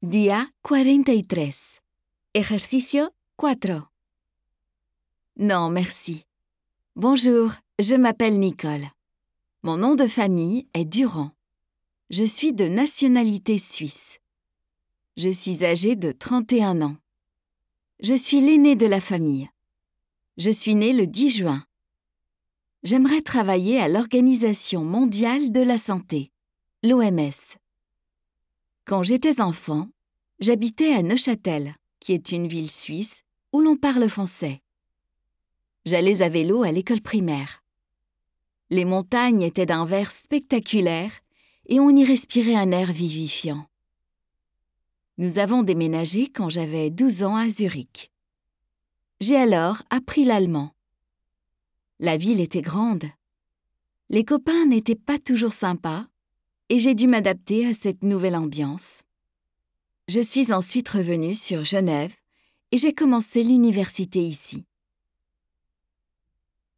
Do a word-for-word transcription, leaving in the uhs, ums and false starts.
Día cuarenta y tres. Ejercicio cuatro. Non, merci. Bonjour, je m'appelle Nicole. Mon nom de famille est Durand. Je suis de nationalité suisse. Je suis âgée de trente et un ans. Je suis l'aînée de la famille. Je suis née le dix juin. J'aimerais travailler à l'Organisation mondiale de la santé, l'O M S. Quand j'étais enfant, j'habitais à Neuchâtel, qui est une ville suisse où l'on parle français. J'allais à vélo à l'école primaire. Les montagnes étaient d'un vert spectaculaire et on y respirait un air vivifiant. Nous avons déménagé quand j'avais douze ans à Zurich. J'ai alors appris l'allemand. La ville était grande. Les copains n'étaient pas toujours sympas et j'ai dû m'adapter à cette nouvelle ambiance. Je suis ensuite revenue sur Genève et j'ai commencé l'université ici.